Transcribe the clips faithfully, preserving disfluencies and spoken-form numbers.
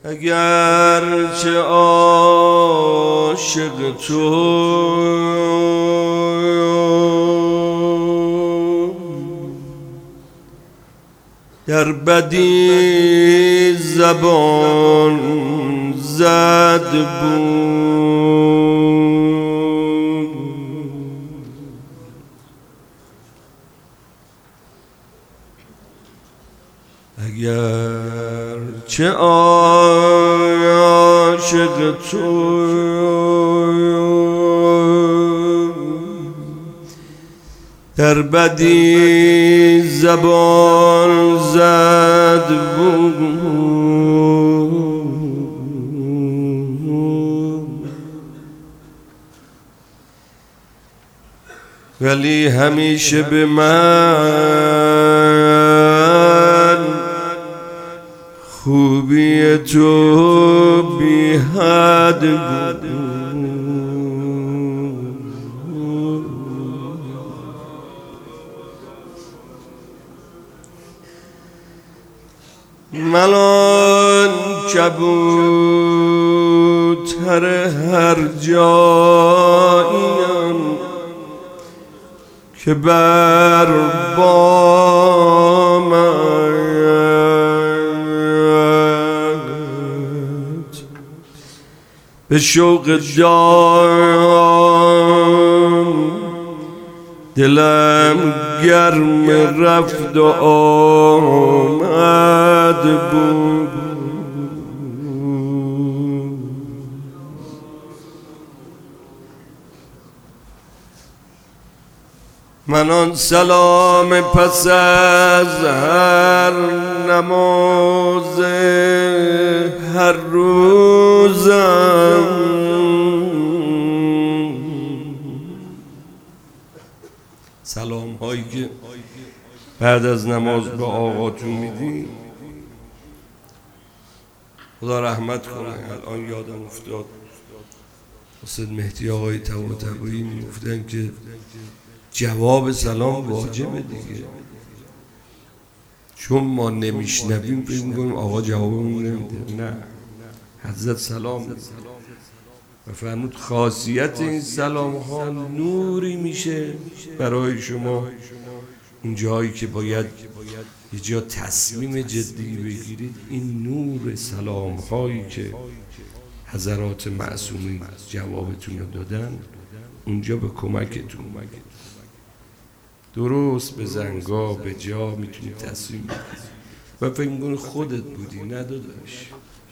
اگر چه عاشق تو در بدی زبان زد بود، اگر چه عاشق تو در بدی زبان زد بود، ولی همیشه به من خوبی تو بی حد بود. من آن کبوتر هر جاییم که بر بامت به شوق دام دلم گرم رفت و آمد بود. من آن سلام پس از هر نماز هر روزم سلام هایی که بعد از نماز به آقاتون میدی خدا رحمت کنه. الان یادم افتاد حسین مهدی آقای طباطبایی میگفتن که جواب سلام واجبه دیگه، چون ما نمیشنویم فکر میکنیم آقا جوابمون نمیده. نه، حضرت سلام و فرمود خاصیت این سلام ها نوری میشه برای شما. اون جایی که باید یه جا تصمیم جدی بگیرید، این نور سلام هایی که حضرات معصومین جوابتون رو دادن اونجا به کمکتون. درست به زنگا به جا میتونی تصمیم بگیری و فکر میکنی خودت بودی. نه داداش،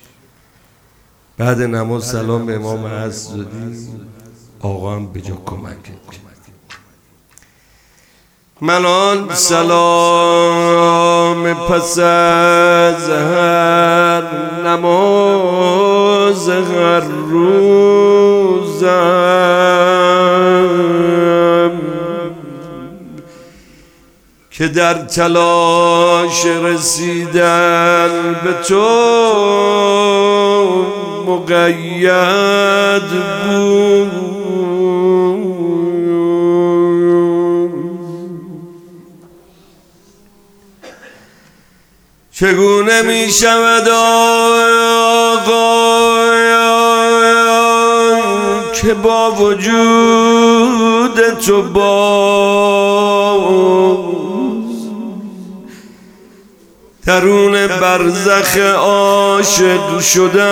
بعد نماز سلام به امام عصر دادیم، آقا هم به جا کمکت کرد. من آن سلام پس از هر نماز هر روزم که در تلاش رسیدن به تو مقید بود، چگونه می شود آقا که با وجود تو باز درون برزخ عاشق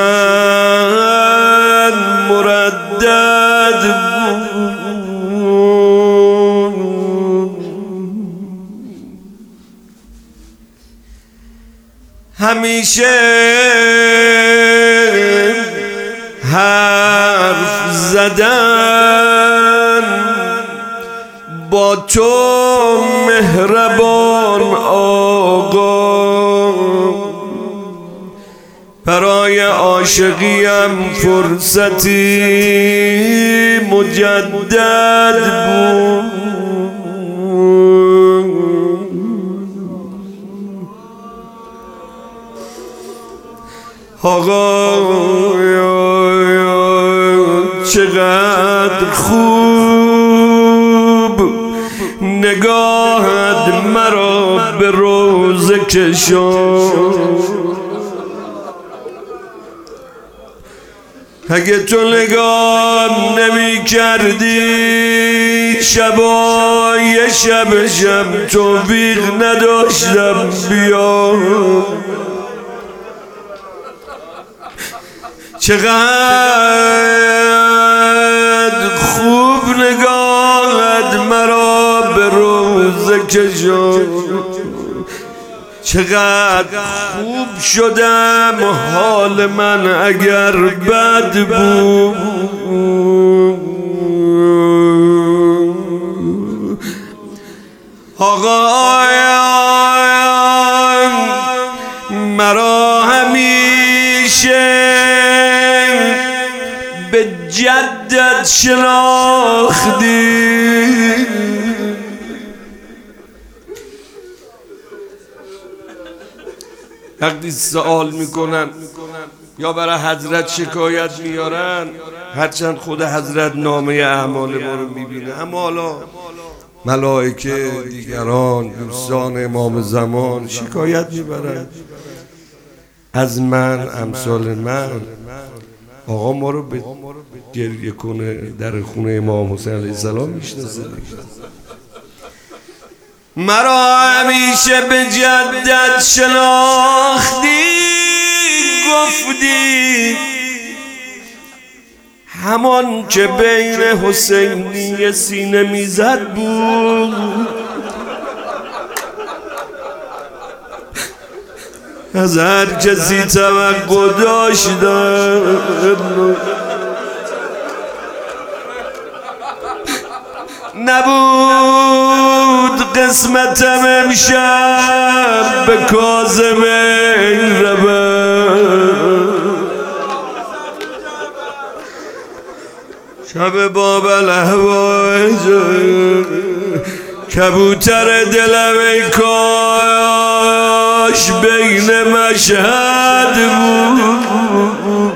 شدن مردد بود. همیشه حرف زدن با تو مهربان آقا، برای عاشقیم فرصتی مجدد بود. آقا چقدر خوب نگاهت مرا به روزه کشان، اگه تو نگاه نمی کردی شبای شب شب توفیق نداشتم بیام. چقدر خوب نگاهت مرا به روزه کشاند، چقدر خوب شدم حال من اگر بد بود. آقایان مرا همیشه به جدت شناختی، وقتی سوال میکنن یا برای حضرت شکایت میارن، هرچند خود حضرت نامه اعمال ما رو میبینه، اما حالا ملائکه دیگران دوستان امام زمان شکایت میبرن از من، امثال من. آقا ما رو به گریه کنه در خونه امام حسین علیه السلام میشناسه. مرا همیشه به جدت شناختی، گفتی همان که بین حسینی سینه میزد بود. از هر کسی توقع داشتم نبود قسمتم امشب به کاظم روم. شب باب الهوایج کبوتر دلم ای کاش بین مشهد بود.